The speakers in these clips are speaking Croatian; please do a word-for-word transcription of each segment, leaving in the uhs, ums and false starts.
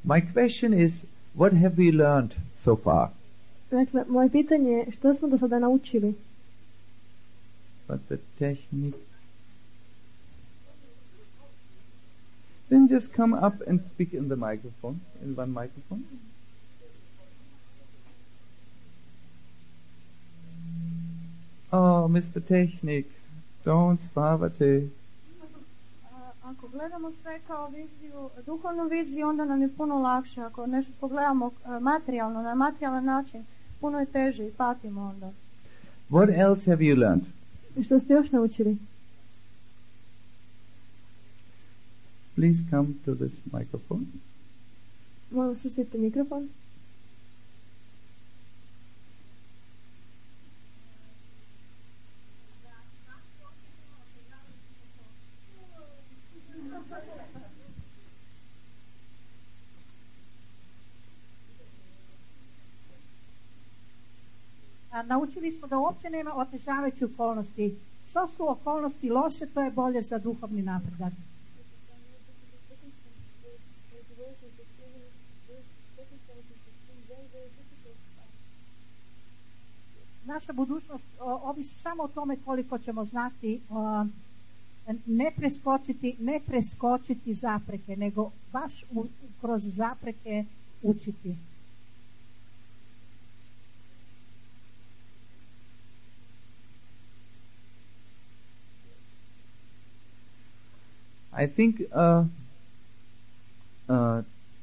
My question is, what have we learned so far? Dakle, moje pitanje je što smo do sada naučili? But the technique... Then just come up and speak in the microphone, in one microphone. Oh, Mister Technik, don't spavate. Ako gledamo sve kao viziju, duhovnu viziju, onda nam je puno lakše. Ako nešto pogledamo materijalno, na materijalan način, puno je teže i patimo onda. What else have you learned? Što ste još naučili? Please come to this microphone. Molim vas, uzmite mikrofon. Naučili smo da uopće nema otežavajućih okolnosti. Što su okolnosti loše, to je bolje za duhovni napredak. Naša budućnost ovisi samo o tome koliko ćemo znati o, ne preskočiti, ne preskočiti zapreke, nego baš u, kroz zapreke učiti. I think uh, uh,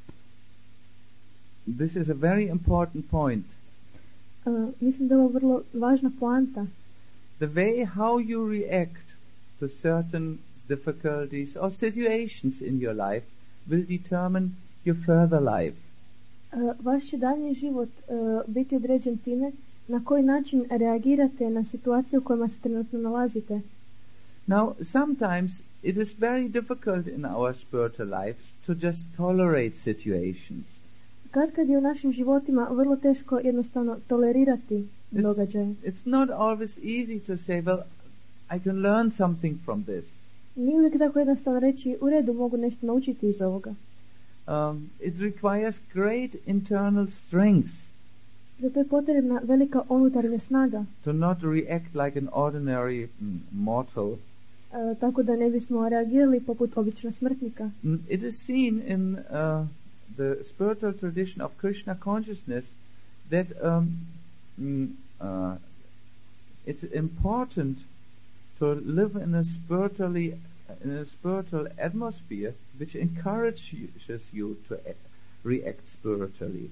this is a very important point. Uh, mislim da je ovo vrlo važna poanta. The way how you react to certain difficulties or situations in your life will determine your further life. Uh, vaš će daljnji život uh, biti određen time na koji način reagirate na situaciju u kojima se trenutno nalazite. Now, sometimes it is very difficult in our spiritual lives to just tolerate situations. Kad kad je u našim životima vrlo teško jednostavno tolerirati događaje. It's, it's not always easy to say, well, I can learn something from this. Nije uvijek tako jednostavno reći, u redu, mogu nešto naučiti iz ovoga. Um, it requires great internal strength. Zato je potrebna velika unutarnja snaga. To not react like an ordinary mm, mortal. Uh, tako da ne bismo reagirali poput običnog smrtnika. Mm, it is seen in uh, the spiritual tradition of Krishna consciousness that um, mm, uh, it's important to live in a spiritually in a spiritual atmosphere which encourages you to react spiritually.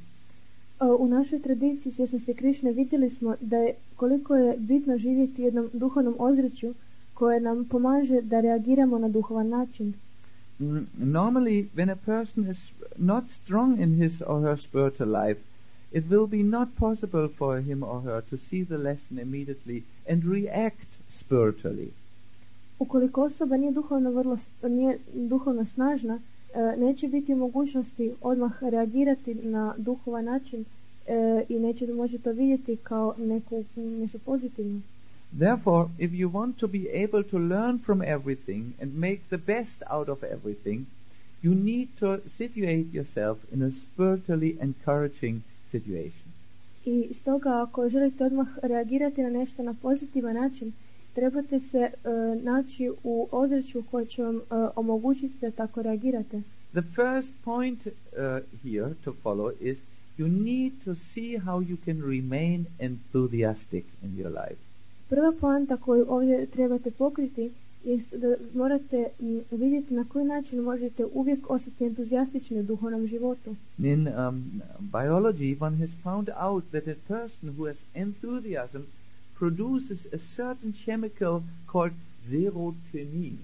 U našoj tradiciji svjesnosti Krišne vidjeli smo da je koliko je bitno živjeti u jednom duhovnom ozračju koje nam pomaže da reagiramo na duhovan način. Mm, normally, when a person is not strong in his or her spiritual life, it will be not possible for him or her to see the lesson immediately and react spiritually. Ukoliko osoba nije duhovno vrlo nije duhovno snažna, neće biti u mogućnosti odmah reagirati na duhovan način e, i neće može to vidjeti kao neku, nešto pozitivno. Therefore, if you want to be able to learn from everything and make the best out of everything, you need to situate yourself in a spiritually encouraging situation. I stoga, ako želite odmah reagirati na nešto na pozitivan način, trebate se uh, naći u ozračju koje će vam uh, omogućiti da tako reagirate. The first point uh, here to follow is you need to see how you can remain enthusiastic in your life. Prva poanta koju ovdje trebate pokriti jest da morate m, vidjeti na koji način možete uvijek ostati entuzijastični u duhovnom životu. In um, biology, one has found out that a person who has enthusiasm produces a certain chemical called serotonin,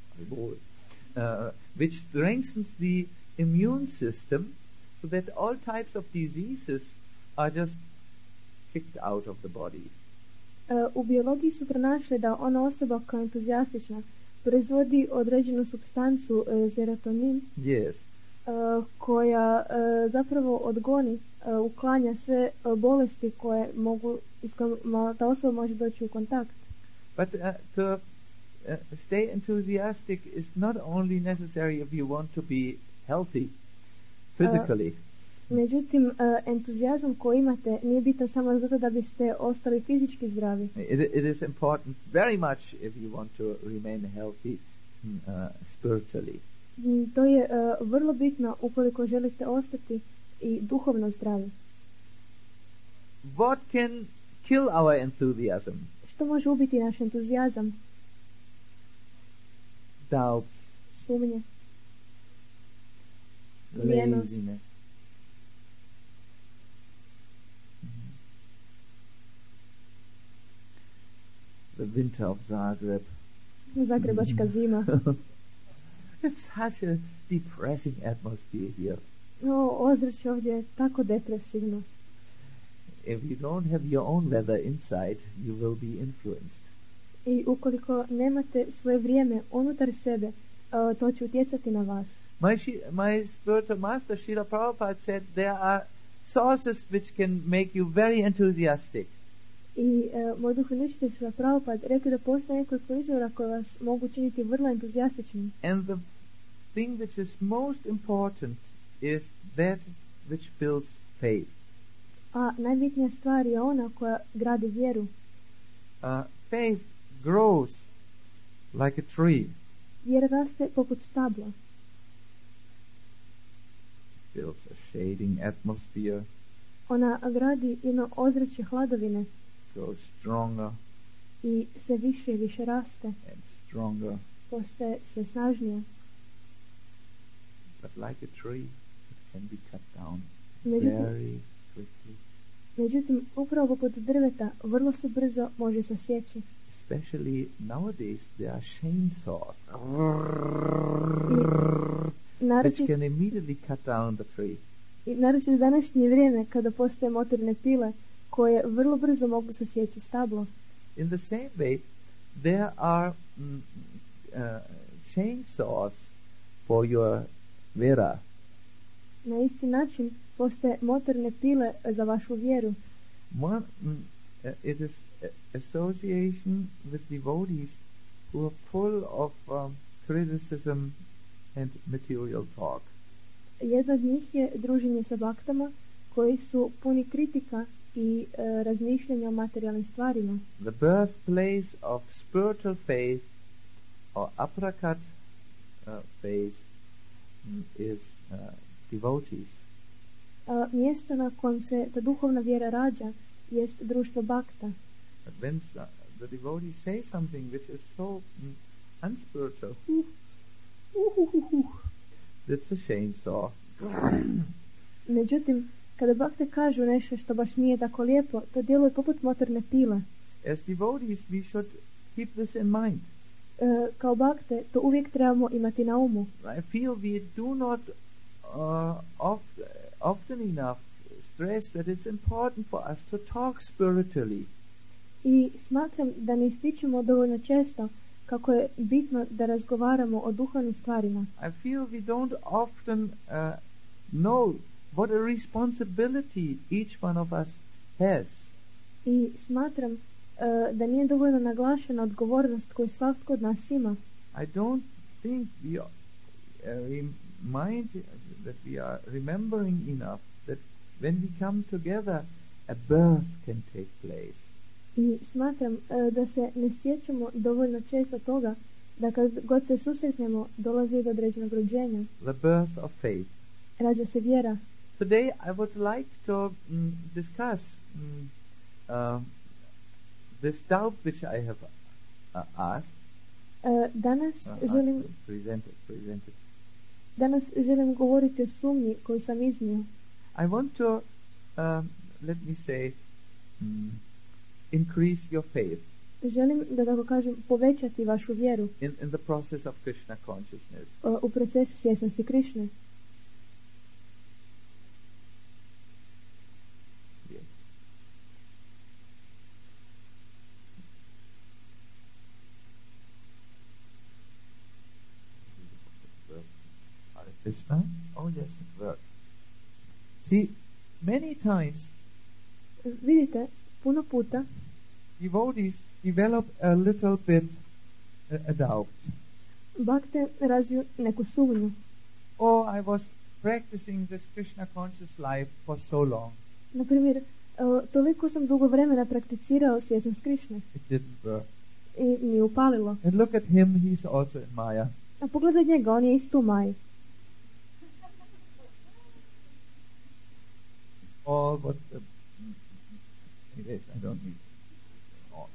uh, which strengthens the immune system so that all types of diseases are just kicked out of the body. Uh, u biologiji su pronašli da ona osoba koja je entuzijastična proizvodi određenu supstancu uh, serotonin, yes. uh, koja uh, zapravo odgoni, uh, uklanja sve uh, bolesti koje mogu, s kojima ta osoba može doći u kontakt. But uh, to uh, stay enthusiastic is not only necessary if you want to be healthy. physically. Međutim, uh, entuzijazam koji imate nije bitan samo zato da biste ostali fizički zdravi. It, it is important very much if you want to remain healthy uh, spiritually. Mm, To je uh, vrlo bitno ukoliko želite ostati i duhovno zdravi. What can kill our enthusiasm? Što može ubiti naš entuzijazam? Doubts, Sumnje, Lijenost. laziness. Mhm. The winter of Zagreb. zagrebačka zima. It's such a depressing atmosphere here. No, ozračje ovdje je tako depresivno. If you don't have your own weather inside, you will be influenced. I ukoliko nemate svoje vrijeme unutar sebe, uh, to će utjecati na vas. My, Shi- my spiritual master, Srila Prabhupada, said there are sources which can make you very enthusiastic. I uh, moj duhovni učitelj Srila Prabhupada rekao da postoje nekoliko izvora koje vas mogu činiti vrlo entuzijastičnim. And the thing which is most important is that which builds faith. A najbitnija stvar je ona koja gradi vjeru. Uh, faith grows like a tree. Vjera raste poput stabla. Builds a shading atmosphere, Ona gradi jedno ozračje hladovine grows stronger i sve više i više raste. and stronger. Postaje sve snažnija. But like a tree, it can be cut down Međutim, very quickly. međutim, upravo poput drveta vrlo se brzo može sasjeći. Especially nowadays, there are chainsaws I which naročito can immediately cut down the tree. I naročito u današnje vrijeme kada postoje motorne pile koje vrlo brzo mogu sasjeći stablo. In the same way, there are mm, uh, chainsaws for your vera. Na isti način postoje motorne pile za vašu vjeru. One, mm, uh, it is a- association with devotees who are full of um, criticism and material talk. Jedna od njih je druženje sa baktama koji su puni kritika i e, razmišljanja o materijalnim stvarima. The birthplace of spiritual faith or aprakat uh, faith mm, is uh, devotees. A, mjesto na kojem se ta duhovna vjera rađa jest društvo bakta. But when so- the devotees say something which is so mm, unspiritual, uh, uh, that's a chainsaw. Međutim, kada bakte kažu nešto što baš nije tako lijepo, to djeluje poput motorne pile. As devotees, we should keep this in mind. E, kao bakte to uvijek trebamo imati na umu. I feel we do not uh, oft, often enough stress that it's important for us to talk spiritually. I smatram da ne ističemo dovoljno često kako je bitno da razgovaramo o duhovnim stvarima. I feel we don't often uh, know what a responsibility each one of us has. I smatram e, da nije dovoljno naglašena odgovornost koju svatko od nas ima. I don't think we uh, remind that we are remembering enough that when we come together, a birth can take place. I smatram e, da se ne sjećamo dovoljno često toga da kad god se susretnemo dolazi do određenog rođenja. The birth of faith. Rađa se vjera. Today I would like to mm, discuss mm, uh, this doubt which I have uh, asked, E, danas, uh, asked, želim, presented, presented. danas želim govoriti o sumnji koju sam iznio. I want to, um, let me say, mm, increase your faith Želim, da tako kažem, povećati vašu vjeru in, in the process of Krishna consciousness. e, u procesu svjesnosti Krišne. Yes. Hare Krishna. Oh yes, it works. See, many times Vidite, puno puta devotees develop a little bit a, a doubt. bakte razviju neku sumnju. Oh, I was practicing this Krishna conscious life for so long. Na primjer, uh, toliko sam dugo vremena prakticirao svjesnost Krišne It didn't work. i nije upalilo. And look at him, he's also in Maya. A pogledaj njega, on je isto u Maji. All what the... Anyways, I don't need all.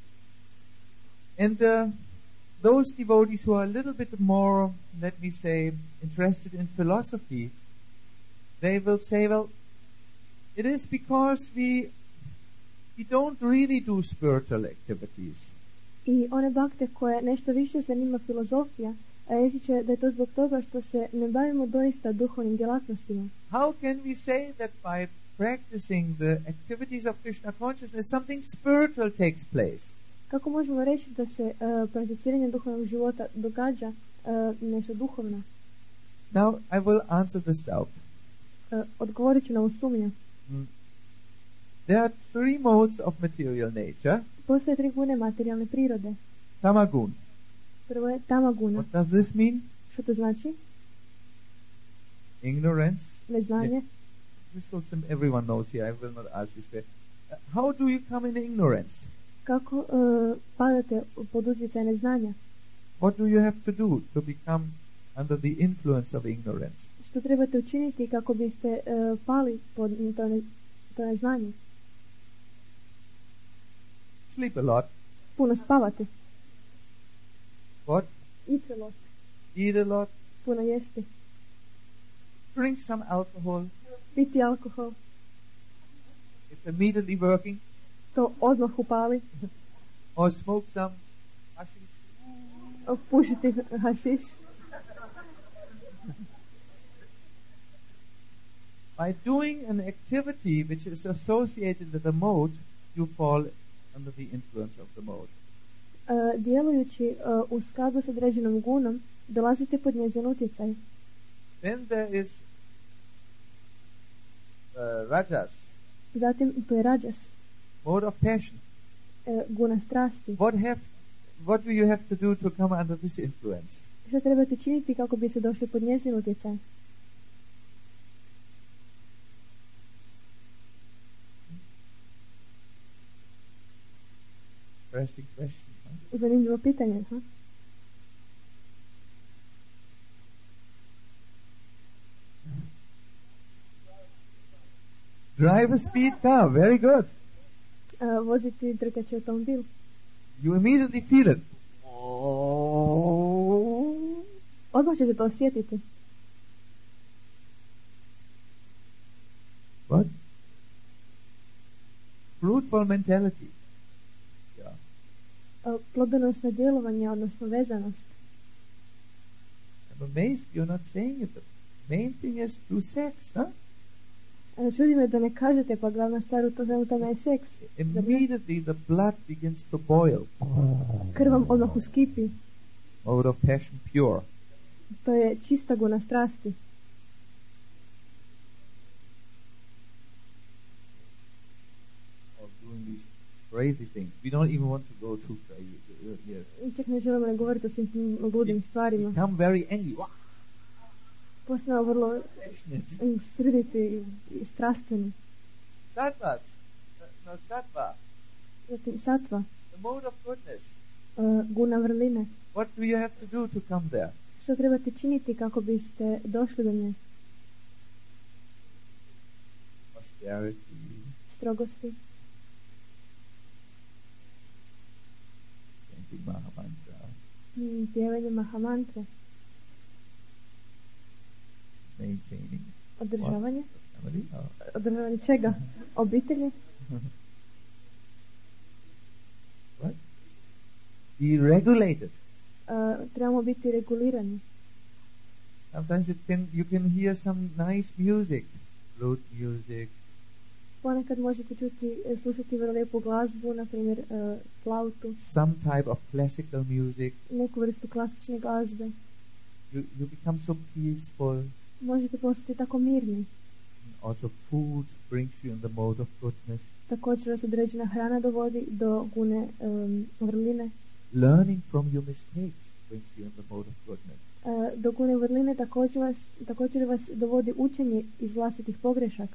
And uh, those devotees who are a little bit more, let me say, interested in philosophy, they will say, well, it is because we we don't really do spiritual activities. I one bakte koje nešto više zanima filozofija, reći će da je to zbog toga što se ne bavimo doista duhovnim djelatnostima. How can we say that by practicing the activities of Krishna consciousness, something spiritual takes place? Kako možemo reći da se uh, prakticiranjem duhovnog života događa uh, nešto duhovno? Now, I will answer this doubt. Uh, odgovorit ću na ovu sumnju. Mm. There are three modes of material nature. Postoje tri gune materijalne prirode. Tamagun. Prvo je tamaguna. What does this mean? Što to znači? Ignorance. Neznanje. Yeah. This is some everyone knows here. I will not ask this question. Uh, how do you come in ignorance? Kako uh, padate pod utjecaj neznanja? What do you have to do to become under the influence of ignorance? Što trebate učiniti kako biste uh, pali pod to, ne, to neznanje? Sleep a lot. Puno spavati. What? Eat a lot. Eat a lot. Puno jesti. Drink some alcohol. Piti alkohol. It's immediately working. To odmah upali. Or smoke some hashish. Pušiti hašiš. By doing an activity which is associated with a mode, you fall under the influence of the mode. Uh, djelujući uh, u skladu s određenom gunom, dolazite pod njezin utjecaj. Then there is uh, rajas, Zatim tu je rađas, mode of passion. uh, guna strasti. What have, what do you have to do to come under this influence? Što trebate činiti kako bi se došli pod njezin utjecaj? Interesting question. Huh? Zanimljivo pitanje, ha? Drive a speed car. Very good. Uh, voziti trkaći automobil. You immediately feel it. Odmah ćete to osjetiti. What? Fruitful mentality. Yeah. Uh, plodonosno djelovanje, odnosno vezanost. I'm amazed you're not saying it. The main thing is through sex, huh? Uh, čudi me da ne kažete, pa glavna stvar u to- u tome je seks. Zar ne? Immediately the blood begins to boil. Krv vam odmah uskipi. Mode of passion pure. To je čista guna strasti. Of doing these crazy things. We don't even want to go too crazy. uh, Yes. Čak ne želimo ne govoriti o svim tim ludim stvarima. Become very angry. Wow. Postao vrlo Passionate. mm, srditi i, i strastveni. Sattvas. No, sattva. Zatim satva, The mode of goodness. uh, guna vrline. What do you have to do to come there? Što trebate činiti kako biste došli do nje? Austerity. Strogosti, Chanting Mahamantra. mm, pjevanje mahamantre, Maintaining. održavanje. Family. Oh. Održavanje čega? Obitelji? What? Be regulated. Uh, trebamo biti regulirani. Sometimes it can you can hear some nice music, flute music, Ponekad možete čuti, e, slušati vrlo lijepu glazbu, na primjer uh, flautu, some type of classical music. neku vrstu klasične glazbe. You you become so peaceful. Možete postati tako mirni. Also, food brings you in the mode of goodness. Također vas određena hrana dovodi do gune um, vrline. Learning from your mistakes brings you in the mode of goodness. E, duhovne vrline također vas, također vas dovodi učenje iz vlastitih pogrešaka.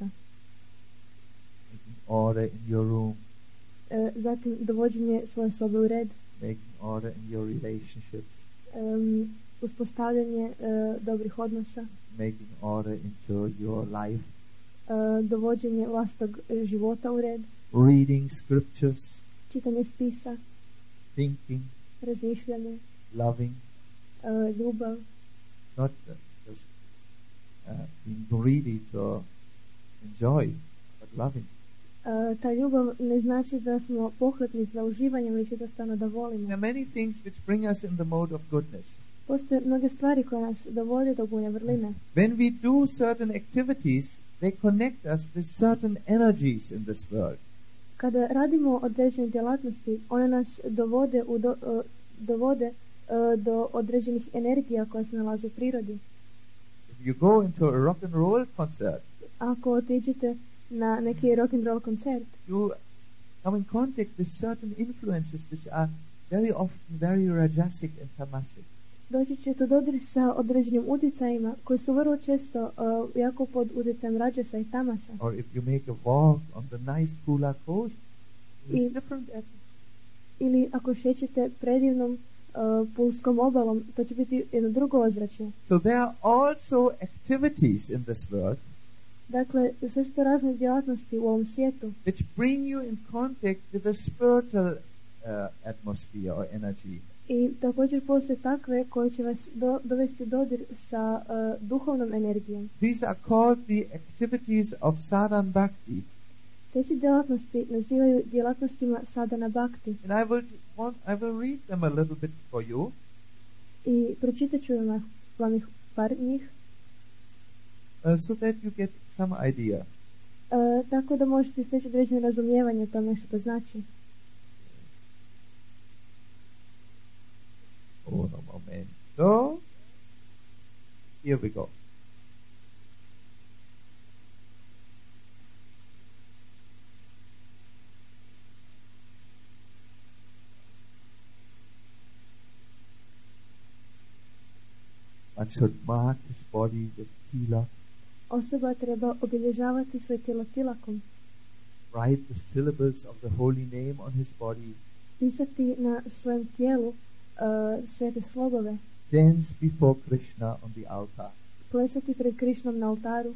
Making order in your room, E, zatim dovođenje svoje sobe u red, making order in your relationships, um, uspostavljanje e, dobrih odnosa, making order into your life, e, dovođenje vlastitog života u red, reading scriptures, čitanje spisa, thinking, razmišljanje, loving, e, ljubav, not uh, just uh, being greedy to enjoy, but loving. E, ta ljubav ne znači da smo pohlepni za uživanjem, već jednostavno da There volimo. are many things which bring us in the mode of goodness. Postoje mnoge stvari koje nas dovode do gunja vrline. When we do certain activities, they connect us with certain energies in this world. Kada radimo određene djelatnosti, one nas dovode, u do, e, dovode e, do određenih energija koje se nalaze u prirodi. If you go into a rock and roll concert, Ako otiđete na neki rock and roll koncert, you come in contact with certain influences which are very often very rajasic and tamasic. doći ćete u dodir sa određenim utjecajima koji su vrlo često uh, jako pod utjecajem rađasa i tamasa. Or if you make a walk on the nice Kula coast, I- it's different. at- Ili ako šećete predivnom uh, pulskom obalom, to će biti jedno drugo ozračje. So there are also activities in this world Dakle, sve su to razne djelatnosti u ovom svijetu which bring you in contact with a spiritual uh, atmosphere or energy. i također postoje takve koje će vas do, dovesti u dodir sa uh, duhovnom energijom. These are called the activities of sadhan bhakti. Te se djelatnosti nazivaju djelatnostima sadhana bhakti And I will want, I will read them a little bit for you. i pročitat ću vam, vam ih par njih, Uh, so that you get some idea. uh, tako da možete steći određeno razumijevanje o tome što to znači. Uno momento. Here we go. One should mark his body with tilak, Osoba treba obilježavati svoje tijelo tilakom, write the syllables of the holy name on his body, pisati na svojem tijelu uh, svete slogove, dance before Krishna on the altar, plesati pred Krišnom na oltaru,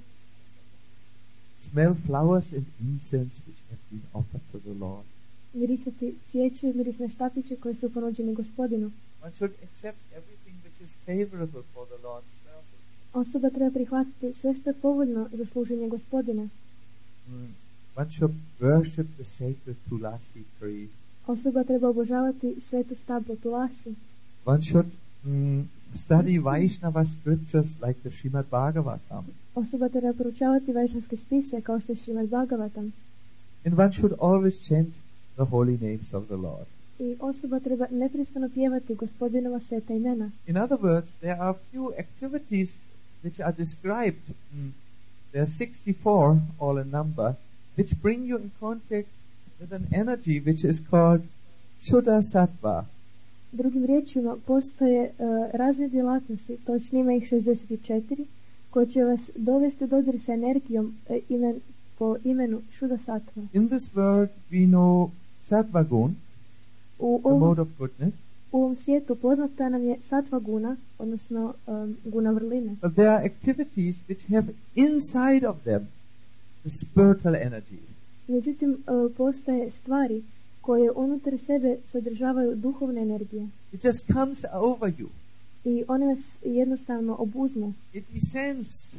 smell flowers and incense which have been offered to the Lord. mirisati cvijeće i mirisne štapiće koje su ponuđeni Gospodinu. One should accept everything which is favorable for the Lord's service. Osoba treba prihvatiti sve što je povoljno za služenje Gospodina. Mm. One should worship the sacred Tulasi tree. Osoba treba obožavati sveto stablo tulasi. One should mm, study Vaishnava scriptures like the Srimad Bhagavatam. Osoba treba proučavati vajšnavske spise kao što je Šrimad Bhagavatam. And one should always chant the holy names of the Lord. I osoba treba neprestano pjevati Gospodinova sveta imena. In other words, there are a few activities which are described. Mm, there are sixty-four all in number, which bring you in contact with an energy which is called Shuddha Sattva. Drugim riječima, postoje uh, razne djelatnosti, točnije ima ih šezdeset četiri, koje će vas dovesti u dodir sa energijom uh, imen, po imenu Shuddha Sattva. In this world, we know Sattva Gun, U the ovom, mode of goodness, u ovom svijetu poznata nam je Sattva guna, odnosno um, guna vrline. but there are activities which have inside of them the spiritual energy. Međutim, uh, postoje stvari koje unutar sebe sadržavaju duhovne energije It just comes over you. i one vas jednostavno obuzmu. It descends.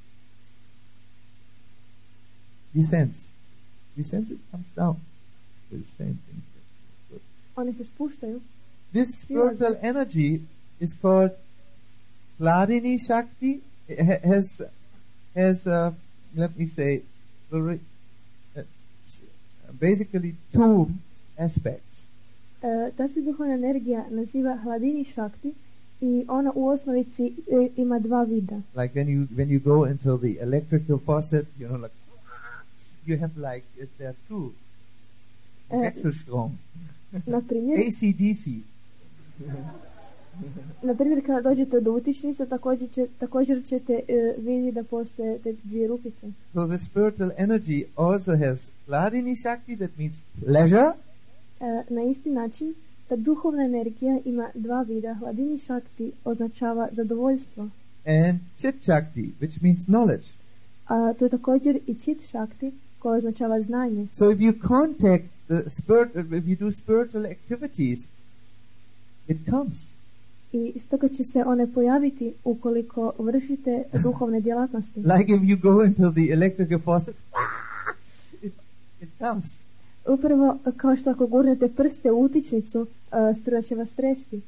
Descends. Descends, it comes down. It's the same thing. Good. One se spuštaju. This spiritual energy is called Hladini Shakti. It ha- has, has uh, let me say, the re- uh, s- basically two aspects. E, ta se duhovna energija naziva Hladini Shakti i ona u osnovici e, ima dva vida. Like when you when you go into the electrical faucet, you know, like you have like is there two Uh, Wechselstrom, Na primjer, A C D C. Na primjer, kada dođete do utičnice, također, će, također ćete uh, vidjeti da postoje te dvije rupice. So the spiritual energy also has Hladini Shakti, that means pleasure, Uh, na isti način, ta duhovna energija ima dva vida. Hladini Shakti označava zadovoljstvo, and Chit Shakti, which means knowledge. a to je također i Chit Shakti koja označava znanje. So if you contact the spirit, if you do spiritual activities, it comes. I stoga će se one pojaviti ukoliko vršite duhovne djelatnosti. Like if you go into the electrical faucet, it, it comes. Upravo kao što ako gurnete prste u utičnicu, uh, struja će vas tresti.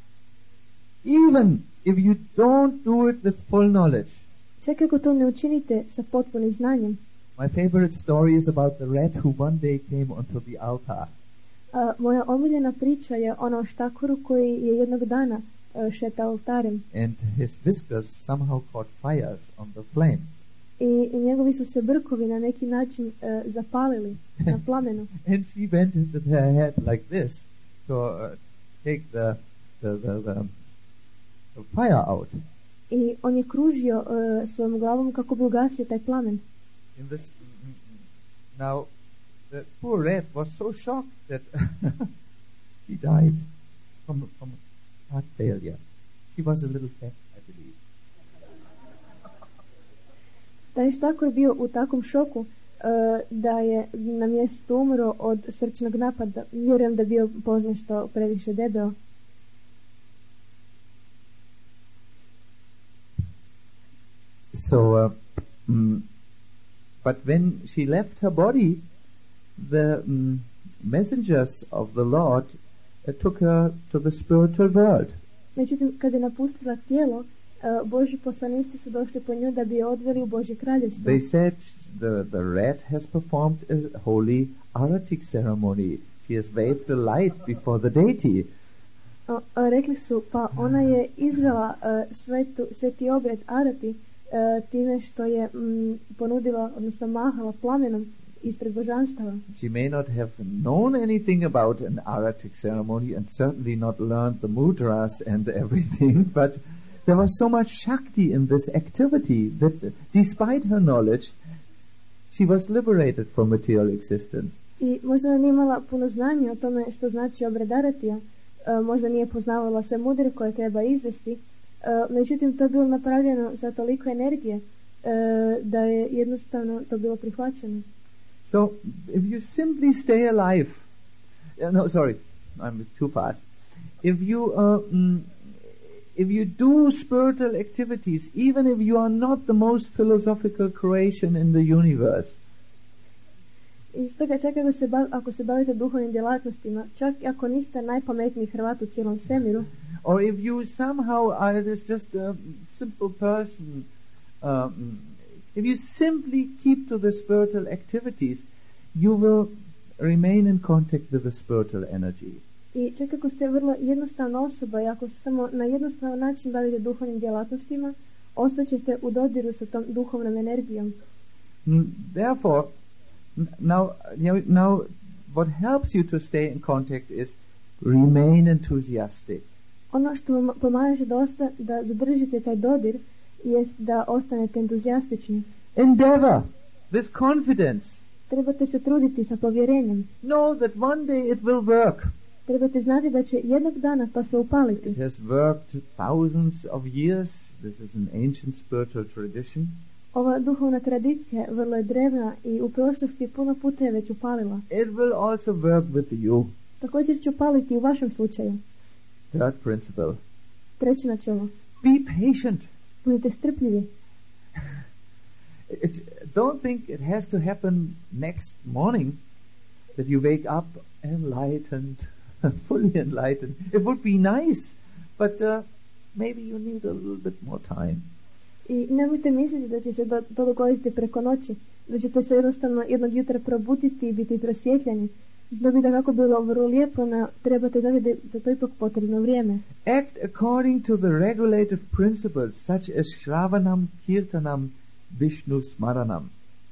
Even if you don't do it with full knowledge. Čak ako to ne učinite sa potpunim znanjem. My favorite story is about the rat who one day came onto the altar. Uh, moja omiljena priča je ona o štakoru koji je jednog dana uh, šetao oltarem. And his whiskers somehow caught fires on the flame. I, i njegovi su se brkovi na neki način uh, zapalili na plamenu. And she went with her head like this to uh, take the, the, the, the, the fire out. I on je kružio uh, svojom glavom kako bi ugasio taj plamen. In this, now, the poor rat was so shocked that she died from, from heart failure. She was a little fat, I believe. Taj štakor bio u takvom šoku uh, da je na mjestu umro od srčnog napada. Vjerujem da je bio ponešto previše debeo. So, uh, mm, but when she left her body, the mm, messengers of the Lord uh, took her to the spiritual world. Međutim, kad je napustila tijelo, uh, Božji poslanici su došli po nju da bi je odveli u Božje kraljevstvo. They said the, the rat has performed a holy aratic ceremony. She has waved a light before the deity. O, a, rekli su, pa ona je izvela uh, svetu, sveti obred arati uh, time što je mm, ponudila, odnosno mahala plamenom ispred božanstava. She may not have known anything about an aratic ceremony and certainly not learned the mudras and everything, but there was so much Shakti in this activity that despite her knowledge, she was liberated from material existence. I možda nije imala puno znanja o tome što znači obred aratija, uh, možda nije poznavala sve mudre koje treba izvesti, uh, međutim to je bilo napravljeno za toliko energije uh, da je jednostavno to bilo prihvaćeno. So, if you simply stay alive, uh, no, sorry, I'm too fast. If you, uh, mm, if you do spiritual activities, even if you are not the most philosophical creation in the universe, I stoga čak ako se, bav, ako se bavite duhovnim djelatnostima, čak ako niste najpametniji Hrvat u cijelom svemiru, or if you somehow are just a simple person, um, if you simply keep to the spiritual activities, you will remain in contact with the spiritual energy. i čak ako ste vrlo jednostavna osoba i ako se samo na jednostavan način bavite duhovnim djelatnostima, ostaćete u dodiru sa tom duhovnom energijom. Mm, Therefore, n- now, you know, now what helps you to stay in contact is remain enthusiastic. Ono što vam pomaže dosta da zadržite taj dodir jest da ostanete entuzijastični. Endeavor with confidence. Trebate se truditi sa povjerenjem. Know that one day it will work. Trebate znati da će jednog dana to sve upaliti. It has worked thousands of years. This is an ancient spiritual tradition. Ova duhovna tradicija vrlo je drevna i u prošlosti puno puta je već upalila. It will also work with you. Također će upaliti u vašem slučaju. Third principle. Treće načelo. Be patient. Budite strpljivi. It's, don't think it has to happen next morning, that you wake up enlightened, fully enlightened. It would be nice, but uh, maybe you need a little bit more time. I nemojte misliti da će se do, to dogoditi preko noći, da ćete se jednostavno jednog jutra probuditi i biti prosvjetljeni. To bi da kako bilo vrlo lijepo, na, trebate znati da je za to ipak potrebno vrijeme. Act according to the regulative principles such as Shravanam, Kirtanam, Vishnu Smaranam.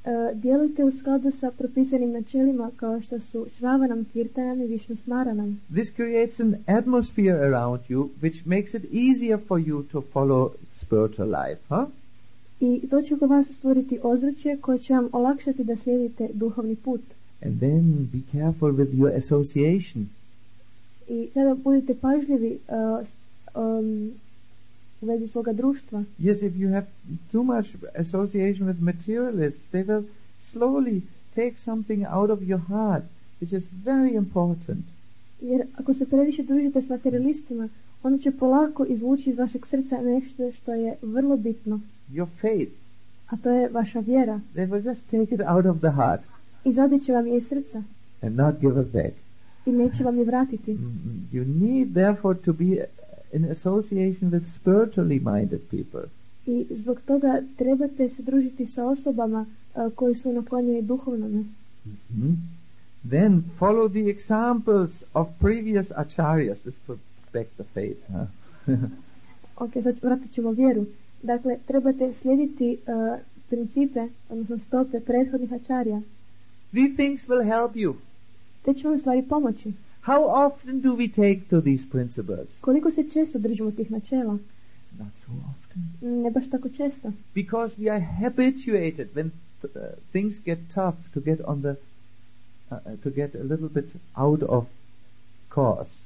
E, djelujte u skladu sa propisanim načelima kao što su Šravanam, Kirtanam i Višnu Smaranam. This creates an atmosphere around you which makes it easier for you to follow spiritual life. Huh? I to će oko vas stvoriti ozračje koje će vam olakšati da slijedite duhovni put. And then be careful with your association. I tada budite pažljivi uh, um, u vezi svoga društva. Yes, if you have too much association with materialists, they will slowly take something out of your heart, which is very important. Jer ako se previše družite s materialistima, oni će polako izvući iz vašeg srca nešto što je vrlo bitno. Your faith. A to je vaša vjera. They will just take it out of the heart. Izvadit će vam je iz srca. And not give it back. I neće vam je vratiti. You need therefore to be in association with spiritually minded people. I zbog toga trebate se družiti sa osobama uh, koji su naklonjeni duhovnome. Mm-hmm. Then follow the examples of previous acharyas. This puts back the faith. Huh? Ok, sad vratit ćemo vjeru. Dakle, trebate slijediti uh, principe, odnosno stope prethodnih ačarija. These things will help you. Te će vam stvari pomoći. How often do we take to these principles? Koliko se često držimo tih načela? Not so often. Ne baš tako često. Because we are habituated when uh, things get tough to get on the uh, to get a little bit out of course.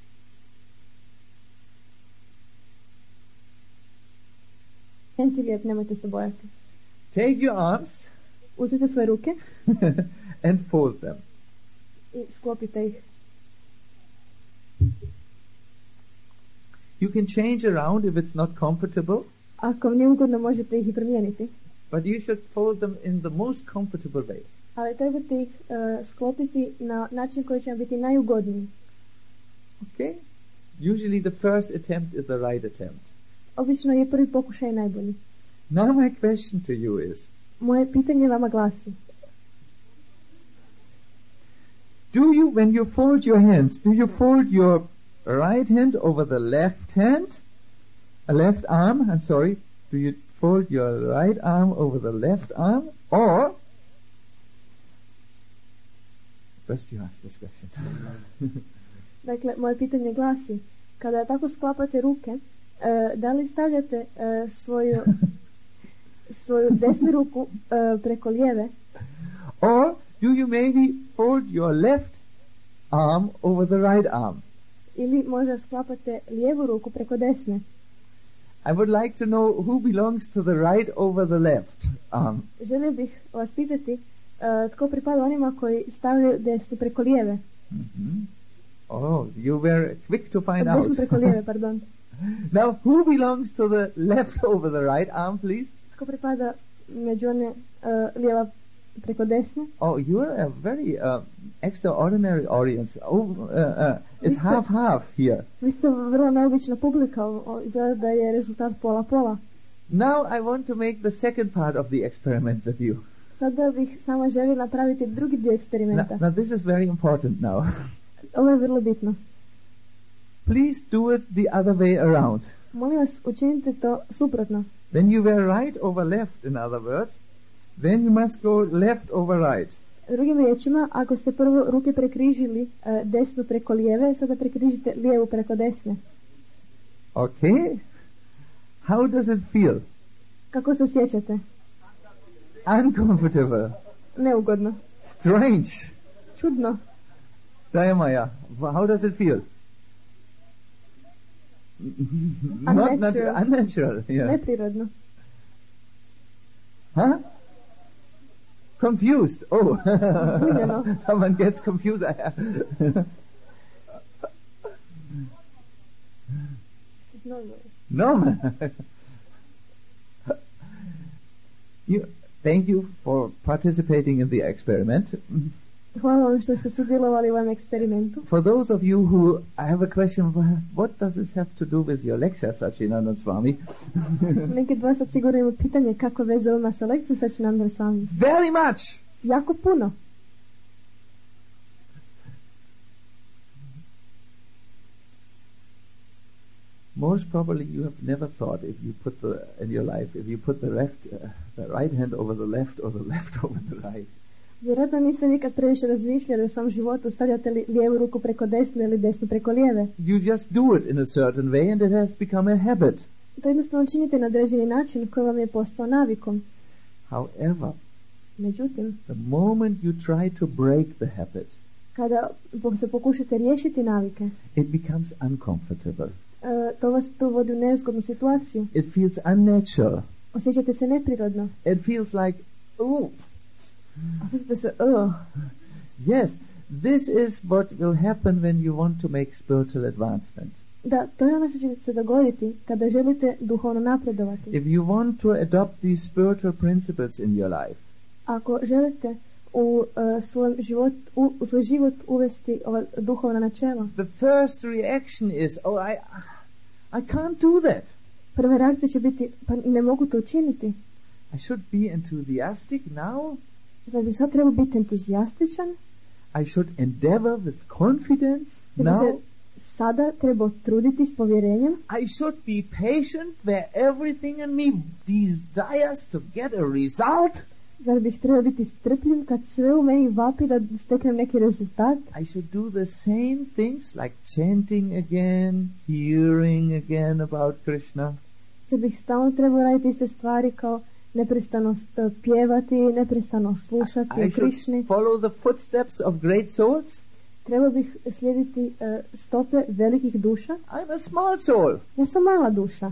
Enti lijep, nemojte se bojati. Take your arms Uzmite svoje ruke and fold them. i sklopite ih. You can change around if it's not comfortable, Ako vam nije ugodno, možete ih i promijeniti. but you should fold them in the most comfortable way. Ali trebate ih uh, sklopiti na način koji će vam biti najugodniji. Okay? Usually the first attempt is the right attempt. Obično je prvi pokušaj najbolji. Now my question to you is, Moje pitanje vama glasi. do you, when you fold your hands, do you fold your right hand over the left hand? A left arm, I'm sorry. Do you fold your right arm over the left arm? Or, first you ask this question. Dakle, moje pitanje glasi. Kada tako sklapate ruke, uh, da li stavljate uh, svoju, svoju desnu ruku uh, preko lijeve? Or, do you maybe fold your left arm over the right arm? Ili možda sklapate lijevu ruku preko desne? I would like to know who belongs to the right over the left arm. Želio bih vas pitati uh, tko pripada onima koji stavljaju desnu preko lijeve. Mm-hmm. Oh, you were quick to find out. Desnu preko lijeve, pardon. Now, who belongs to the left over the right arm, please? Tko pripada među one uh, lijeva preko desne? Oh, you are a very uh, extraordinary audience. Oh, uh, uh, it's Mister- half-half here. Vi ste vrlo neobična publika, o- o- izgleda da je rezultat pola-pola. Now I want to make the second part of the experiment with you. Sada bih samo želio napraviti drugi dio Now, eksperimenta. now this is very important now. Ovo je vrlo bitno. Please do it the other way around. Molim vas, učinite to suprotno. When you were right over left, in other words, then you must go left over right. Drugim riječima, ako ste prvo ruke prekrižili uh, desnu preko lijeve, sada prekrižite lijevu preko desne. Okay? How does it feel? Kako se osjećate? Uncomfortable. Neugodno. Strange. Čudno. Dayamaya, how does it feel? Not Unnatural. natural. Unnatural. Yeah. Neprirodno. Huh? Confused. Oh. Zbunjeno. Someone gets confused. No. you, thank you for participating in the experiment. Hvala vam što ste sudjelovali u ovom eksperimentu. For those of you who I have a question, what does this have to do with your lecture, Sachinandan Swami? Neki od vas sad sigurno imaju pitanje kako veze ovo ima sa lekcijom Sachinandan Swami. Very much. Jako puno. Most probably you have never thought if you put the in your life if you put the left uh, the right hand over the left or the left over the right. Vjerojatno niste nikad previše razmišljali o svom životu, stavljate li lijevu ruku preko desne ili desnu preko lijeve. You just do it in a certain way and it has become a habit. To jednostavno činite na određeni način koji vam je postao navikom. However, Međutim, the moment you try to break the habit, kada se pokušate riješiti navike, it becomes uncomfortable. e, to vas to vodi u nezgodnu situaciju. It feels unnatural. Osjećate se neprirodno. It feels like, oh, Osjećate se, oh. yes, this is what will happen when you want to make spiritual advancement. Da, to je ono što će se dogoditi kada želite duhovno napredovati. If you want to adopt these spiritual principles in your life, Ako želite u, uh, svoj život, u, u svoj život uvesti ova duhovna načela, the first reaction is, oh, I, I can't do that. prva reakcija će biti, pa ne mogu to učiniti. I should be enthusiastic now. Zar bi sad trebao biti entuzijastičan? I should endeavor with confidence Da bi se now. sada trebao truditi s povjerenjem? I should be patient where everything in me desires to get a result. Zar bih trebao biti strpljiv kad sve u meni vapi da steknem neki rezultat? I should do the same things like chanting again, hearing again about Krishna. Zar bih stalno trebao raditi iste stvari kao neprestano uh, pjevati, neprestano slušati I o should Krišni? follow the footsteps of great souls. Trebao bih slijediti uh, stope velikih duša? I'm a small soul. Ja sam mala duša.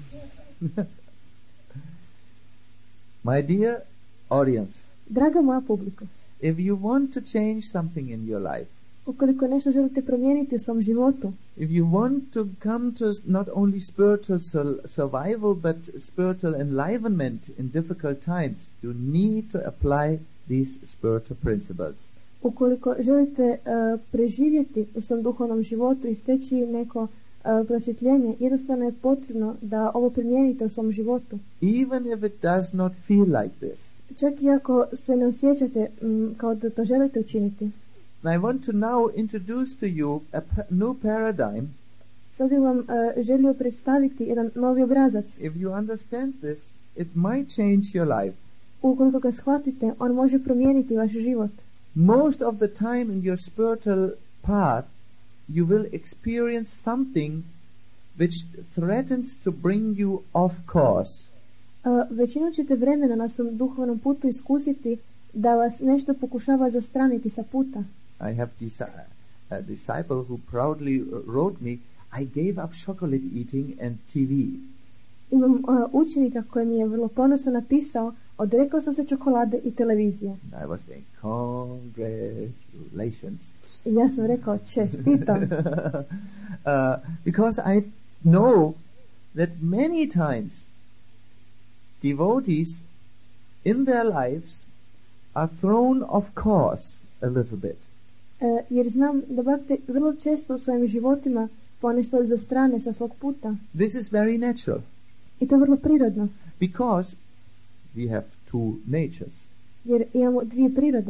My dear audience, Draga moja publika, if you want to change something in your life, ukoliko nešto želite promijeniti u svom životu, if you want to come to not only spiritual sur- survival but spiritual enlivenment in difficult times, you need to apply these spiritual principles. ukoliko želite uh, preživjeti u svom duhovnom životu i steći neko uh, prosvjetljenje, jednostavno je potrebno da ovo primijenite u svom životu. Even if it does not feel like this. Čak i ako se ne osjećate mm, kao da to želite učiniti. I want to now introduce to you a pa- new paradigm. Sad bih vam uh, želio predstaviti jedan novi obrazac. If you understand this, it might change your life. Ukoliko ga shvatite, on može promijeniti vaš život. Most of the time in your spiritual path, you will experience something which threatens to bring you off course. Uh, većinu ćete vremena na svom duhovnom putu iskusiti da vas nešto pokušava zastraniti sa puta. I have disi- a disciple who proudly wrote me, I gave up chocolate eating and T V. Imam uh, učenika koji mi je vrlo ponosno napisao, odrekao sam se čokolade i televizije. And I was saying, congratulations. I ja sam rekao čestitam. uh, because I know that many times devotees in their lives are thrown off course a little bit. Uh, jer znam da bakte vrlo često u svojim životima ponešto zastrane sa svog puta. This is very natural I to je vrlo prirodno, because we have two natures. jer imamo dvije prirode.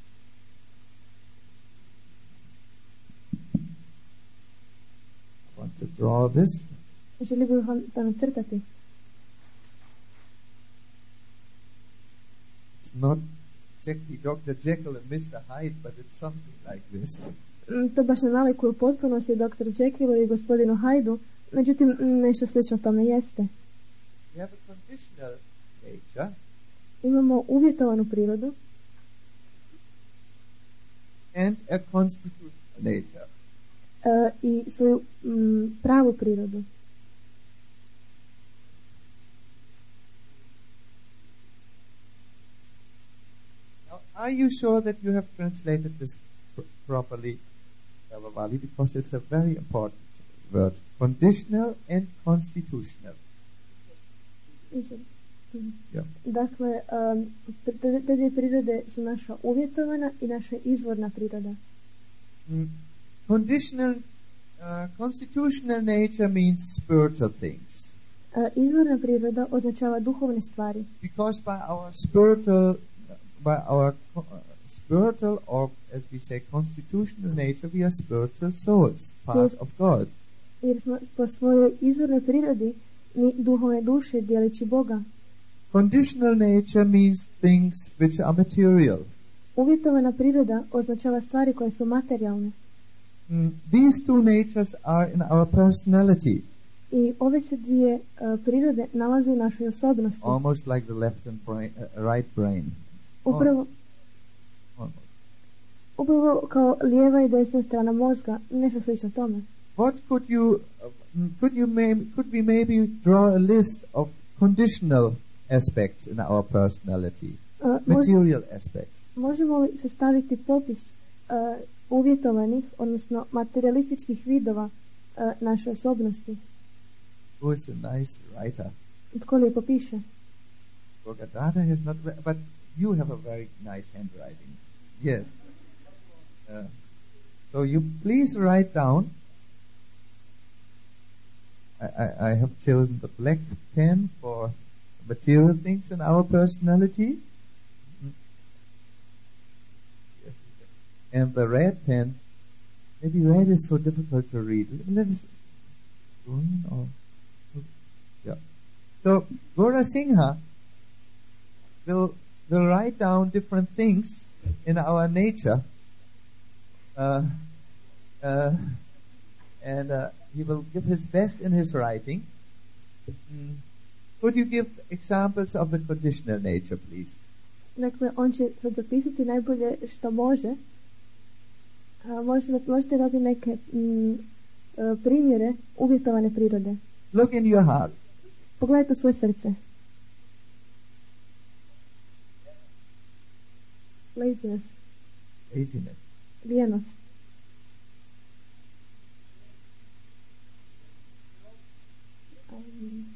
I want to draw this. Želio bih vam to nacrtati. It's not exactly Doctor Jekyll and Mister Hyde, but it's something like this. Mm, To baš ne nalikuje u potpunosti doktor Jekyllu i gospodinu Hydu, međutim mm, nešto slično tome jeste. We have a conditional nature Imamo uvjetovanu prirodu and a constitutional nature. uh, i svoju mm, pravu prirodu. Now, are you sure that you have translated this pr- properly, Savavali? Because it's a very important word. Conditional and constitutional. Mislim, mm. Yeah. Dakle, um, te, te dvije prirode su naša uvjetovana i naša izvorna priroda. Mm. Conditional, uh, constitutional nature means spiritual things. Uh, izvorna priroda označava duhovne stvari. Because by our spiritual, by our co- uh, spiritual, or as we say, constitutional nature, we are spiritual souls, part Yes. of God. Jer smo po svojoj izvornoj prirodi mi duhovne duše dijelići Boga. Conditional nature means things which are material. Uvjetovana priroda označava stvari koje su materijalne. Mm, these two natures are in our personality, I ove se dvije uh, prirode nalaze u našoj osobnosti. almost like the left and brain, uh, right brain. Upravo, Almost. upravo kao lijeva i desna strana mozga, nešto slično tome. What could you, uh, could you may, could we maybe draw a list of conditional aspects in our personality, Uh, mož, material aspects? možemo li sastaviti popis uh, uvjetovanih, odnosno materialističkih vidova uh, naše osobnosti? Who is a nice writer? Tko lijepo piše? Bogadata has not, re- but you have a very nice handwriting. Yes. Uh, so you please write down. I, I, I have chosen the black pen for material things in our personality. Mm. Yes. And the red pen, maybe red is so difficult to read. Let us, green or, yeah. So Gora Singha will will write down different things in our nature, uh, uh, and uh, he will give his best in his writing. Mm. Could you give examples of the conditional nature, please? Dakle, on će sad zapisati najbolje što može. A, možete, možete dati neke mm, e, primjere uvjetovane prirode. Look in your heart. Pogledajte u svoje srce. Laziness, Laziness. lijenost. Um,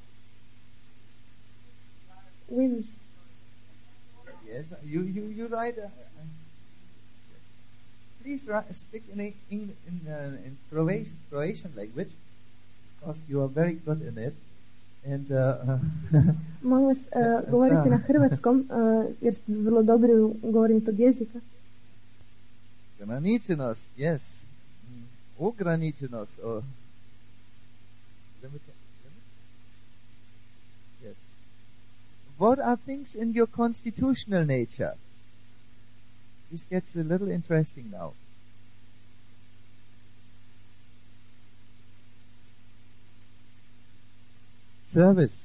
whims. Yes, you you you write. Uh, uh, please write, speak in a, in in, uh, in Croatian, Croatian language, because you are very good in it. And uh, Molim vas, uh, govorite na hrvatskom, uh, jer ste vrlo dobri u govorenju tog jezika. ograničenost, yes, mm. ograničenost. Oh. Limit, limit? Yes. What are things in your constitutional nature? This gets a little interesting now. Service.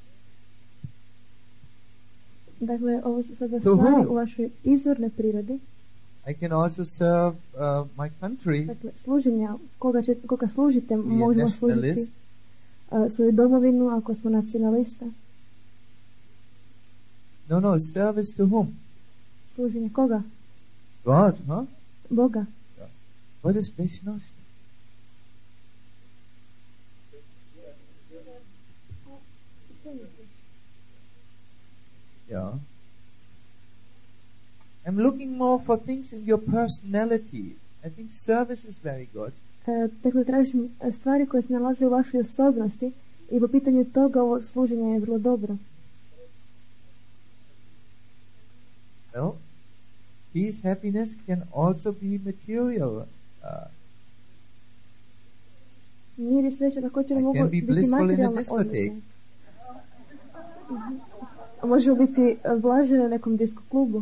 Dakle, ovo su sada To stvari whom? u vašoj izvornoj prirodi. I can also serve uh, my country. Dakle, služenja, koga, će, koga služite, Be a možemo služiti nationalist. uh, svoju domovinu ako smo nacionalista. No, no, service to whom? Služenje koga? God, huh? Boga. What is Vishnost? Yeah. I'm looking more for things in your personality. I think service is very good. E, dakle, tražim stvari koje se nalaze u vašoj osobnosti i po pitanju toga ovo služenje je vrlo dobro. Well, peace, happiness can also be material. Uh, Mir i sreća također I mogu can be biti blissful in a materijalne discotheque. odlike. Mhm. A možemo biti e, blaženi na nekom disko klubu.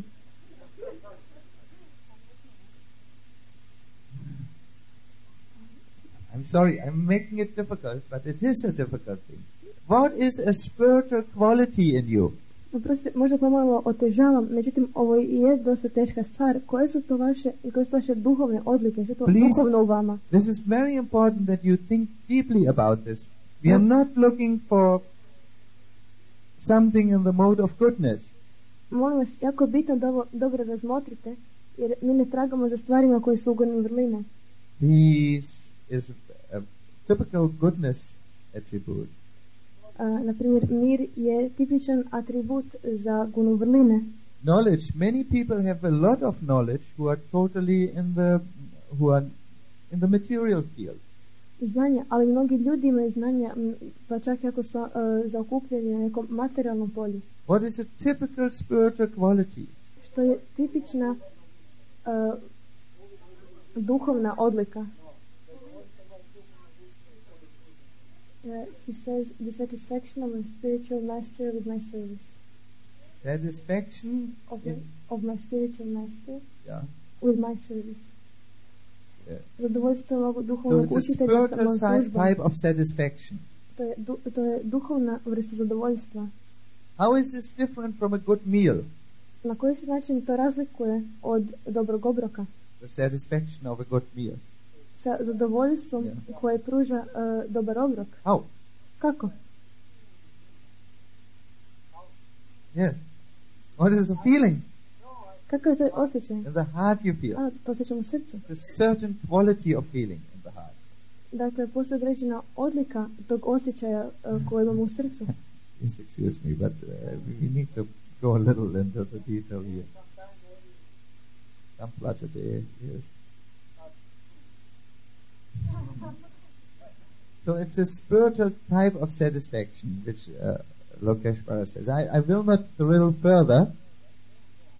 I'm sorry, I'm making it difficult, but it is a difficult thing. What is a spiritual quality in you? Oprostite, možda pomalo otežavam, međutim ovo i je dosta teška stvar. Koje su to vaše, koje su vaše duhovne odlike, što je to Please. duhovno u vama? This is very important that you think deeply about this. We are not looking for something in the mode of goodness. Molim vas, jako je bitno da ovo dobro razmotrite, jer mi ne tragamo za stvarima koje su ugodne vrline. Peace is a typical goodness attribute. A, na primjer, mir je tipičan atribut za gunu vrline. Knowledge. Many people have a lot of knowledge who are totally in the who are in the material field. Znanje, ali mnogi ljudi imaju znanja, m, pa čak i ako su uh, zaokupljeni na nekom materijalnom polju. What is a typical spiritual quality? Što je tipična uh, duhovna odlika. Uh, he says the satisfaction of my spiritual master with my service. Satisfaction Of, in, of my spiritual master yeah. with my service. Yeah. Zadovoljstvo mog So duhovnog it's a učitelja sa spiritual mojom si- službom. type of satisfaction. To je, du, to je duhovna vrsta zadovoljstva. How is this different from a good meal? Na koji se način to razlikuje od dobrog obroka? The satisfaction of a good meal. Sa zadovoljstvom Yeah. koje pruža uh, dobar obrok. How? Kako? Yes. What is the feeling? Kakav je to osjećaj? In the heart you feel. A, to osjećam u srcu. It's a certain quality of feeling in the heart. Dakle, postoji određena odlika tog osjećaja uh, koje imamo u srcu. Please excuse me, but uh, we need to go a little into the detail here. Some plaćate, yes. So it's a spiritual type of satisfaction, which uh, Lokeshvara says. I, I will not drill further,